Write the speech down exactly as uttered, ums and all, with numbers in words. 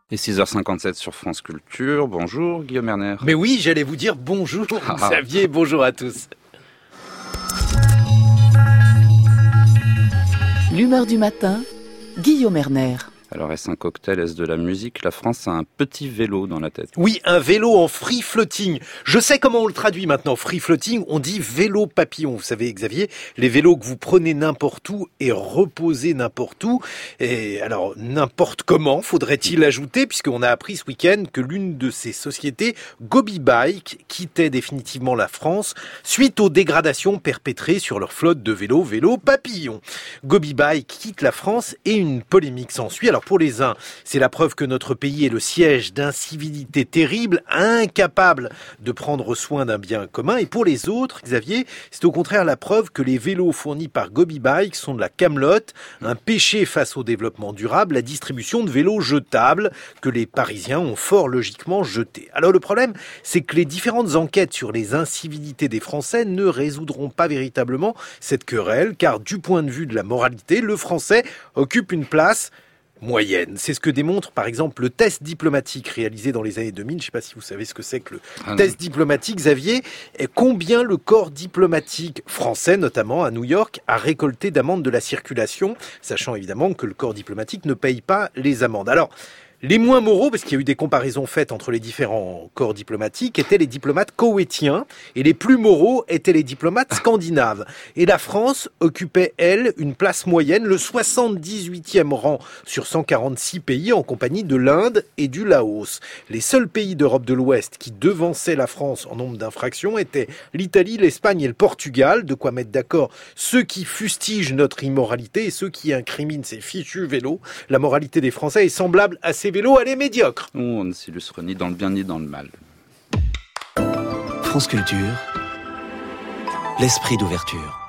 Et six heures cinquante-sept sur France Culture. Bonjour Guillaume Erner. Mais oui, j'allais vous dire bonjour Xavier, bonjour à tous. L'humeur du matin, Guillaume Erner. Alors est-ce un cocktail, est-ce de la musique? La France a un petit vélo dans la tête. Oui, un vélo en free floating. Je sais comment on le traduit maintenant, free floating, on dit vélo papillon. Vous savez Xavier, les vélos que vous prenez n'importe où et reposez n'importe où. Et alors, n'importe comment, faudrait-il ajouter, puisqu'on a appris ce week-end que l'une de ces sociétés, Gobi Bike, quittait définitivement la France suite aux dégradations perpétrées sur leur flotte de vélos, vélo papillon. Gobi Bike quitte la France et une polémique s'ensuit. Alors pour les uns, c'est la preuve que notre pays est le siège d'incivilités terribles, incapable de prendre soin d'un bien commun. Et pour les autres, Xavier, c'est au contraire la preuve que les vélos fournis par Gobi Bike sont de la camelote, un péché face au développement durable, la distribution de vélos jetables que les Parisiens ont fort logiquement jetés. Alors le problème, c'est que les différentes enquêtes sur les incivilités des Français ne résoudront pas véritablement cette querelle, car du point de vue de la moralité, le Français occupe une place moyenne. C'est ce que démontre par exemple le test diplomatique réalisé dans les années deux mille. Je ne sais pas si vous savez ce que c'est que le ah test diplomatique, Xavier. Et combien le corps diplomatique français, notamment à New York, a récolté d'amendes de la circulation, sachant évidemment que le corps diplomatique ne paye pas les amendes. Alors, les moins moraux, parce qu'il y a eu des comparaisons faites entre les différents corps diplomatiques, étaient les diplomates koweïtiens, et les plus moraux étaient les diplomates scandinaves. Et la France occupait, elle, une place moyenne, le soixante-dix-huitième rang sur cent quarante-six pays, en compagnie de l'Inde et du Laos. Les seuls pays d'Europe de l'Ouest qui devançaient la France en nombre d'infractions étaient l'Italie, l'Espagne et le Portugal, de quoi mettre d'accord ceux qui fustigent notre immoralité et ceux qui incriminent ces fichus vélos. La moralité des Français est semblable à ces vélos, elle est médiocre. On ne s'illustre ni dans le bien ni dans le mal. France Culture, l'esprit d'ouverture.